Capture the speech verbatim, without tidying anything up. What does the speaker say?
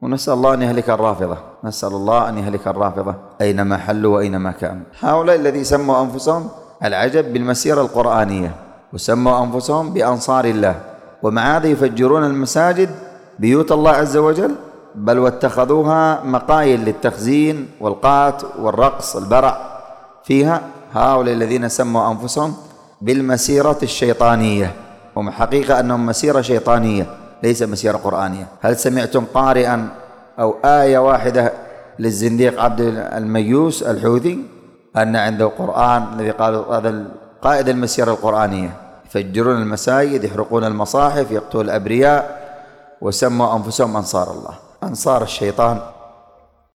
ونسأل الله أن يهلك الرافضة، نسأل الله أن يهلك الرافضة أينما حلوا وأينما كانوا. هؤلاء الذي سموا أنفسهم العجب بالمسيرة القرآنية، وسموا أنفسهم بأنصار الله، ومع هذا يفجرون المساجد بيوت الله عز وجل، بل واتخذوها مقايل للتخزين والقات والرقص البرع فيها. هؤلاء الذين سموا أنفسهم بالمسيرة الشيطانية، هم حقيقة أنهم مسيرة شيطانية ليس مسيرة قرآنية. هل سمعتم قارئا أو آية واحدة للزنديق عبد الميوس الحوثي أن عنده قرآن الذي قالوا هذا قائد المسيرة القرآنية؟ يفجرون المساجد، يحرقون المصاحف، يقتلون الأبرياء، وسموا أنفسهم أنصار الله، أنصار الشيطان.